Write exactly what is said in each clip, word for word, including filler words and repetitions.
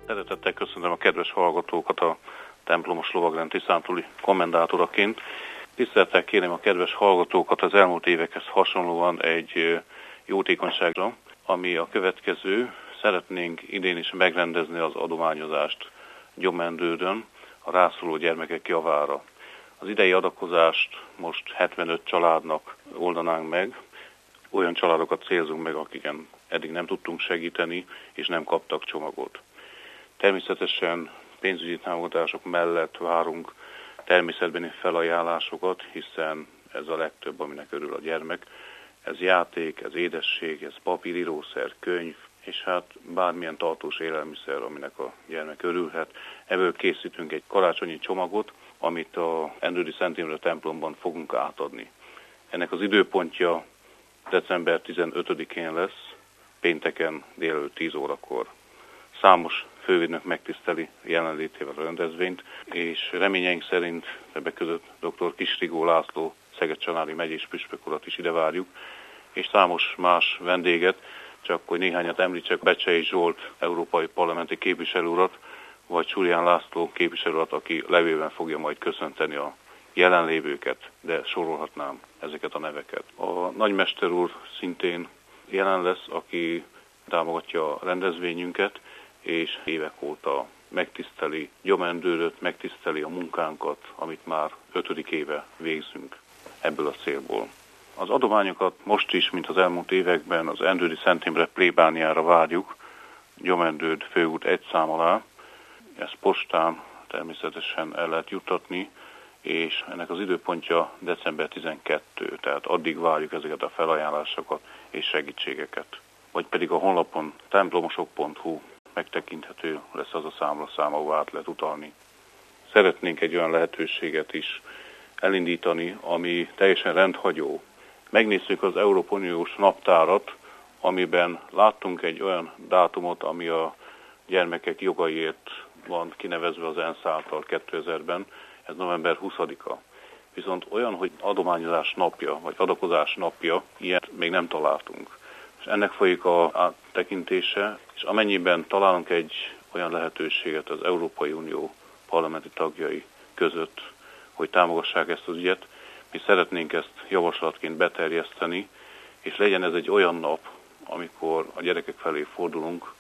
Szeretettel köszönöm a kedves hallgatókat a templomos lovagrend tiszántúli kommendátoraként. Tisztelettel kérem a kedves hallgatókat az elmúlt évekhez hasonlóan egy jótékonyságra, ami a következő. Szeretnénk idén is megrendezni az adományozást Gyomendődön a rászoruló gyermekek javára. Az idei adakozást most hetvenöt családnak oldanánk meg. Olyan családokat célzunk meg, akiken eddig nem tudtunk segíteni, és nem kaptak csomagot. Természetesen pénzügyi támogatások mellett várunk természetbeni felajánlásokat, hiszen ez a legtöbb, aminek örül a gyermek. Ez játék, ez édesség, ez papírírószer, könyv, és hát bármilyen tartós élelmiszer, aminek a gyermek örülhet. Ebből készítünk egy karácsonyi csomagot, amit a Endrődi Szent Imre templomban fogunk átadni. Ennek az időpontja december tizenötödikén lesz, pénteken délelőtt tíz órakor. Számos fővédnök megtiszteli jelenlétével a rendezvényt, és reményeink szerint ebbe között dr. Kistrigó László, Szeged-Csanádi megyés püspök urat is ide várjuk, és számos más vendéget, csak hogy néhányat említsek, Becsei Zsolt, európai parlamenti képviselő urat, vagy Súrján László képviselő urat, aki levélben fogja majd köszönteni a jelenlévőket, de sorolhatnám ezeket a neveket. A nagymester úr szintén jelen lesz, aki támogatja a rendezvényünket, és évek óta megtiszteli Gyomendődöt, megtiszteli a munkánkat, amit már ötödik éve végzünk ebből a célból. Az adományokat most is, mint az elmúlt években az Endrődi Szent Imre plébániára várjuk, Gyomendőd főút egy szám alá. Ezt postán természetesen el lehet juttatni, és ennek az időpontja december tizenkettő, tehát addig várjuk ezeket a felajánlásokat és segítségeket. Vagy pedig a honlapon templomosok pont hu megtekinthető lesz az a számlaszám, ahol át lehet utalni. Szeretnénk egy olyan lehetőséget is elindítani, ami teljesen rendhagyó. Megnézzük az Európai Uniós naptárat, amiben láttunk egy olyan dátumot, ami a gyermekek jogaiért van kinevezve az ENSZ által kétezerben, ez november huszadika. Viszont olyan, hogy adományozás napja, vagy adakozás napja, ilyet még nem találtunk. És ennek folyik a áttekintése, és amennyiben találunk egy olyan lehetőséget az Európai Unió parlamenti tagjai között, hogy támogassák ezt az ügyet, mi szeretnénk ezt javaslatként beterjeszteni, és legyen ez egy olyan nap, amikor a gyerekek felé fordulunk,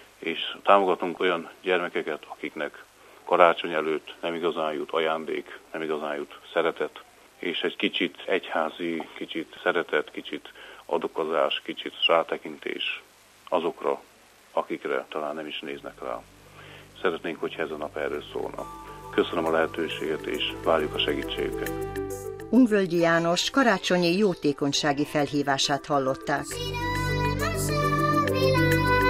és támogatunk olyan gyermekeket, akiknek karácsony előtt nem igazán jut ajándék, nem igazán jut szeretet, és egy kicsit egyházi, kicsit szeretet, kicsit adokozás, kicsit rátekintés azokra, akikre talán nem is néznek rá. Szeretnénk, hogyha ez a nap erről szólna. Köszönöm a lehetőséget, és várjuk a segítségüket. Unvölgyi János karácsonyi jótékonysági felhívását hallották.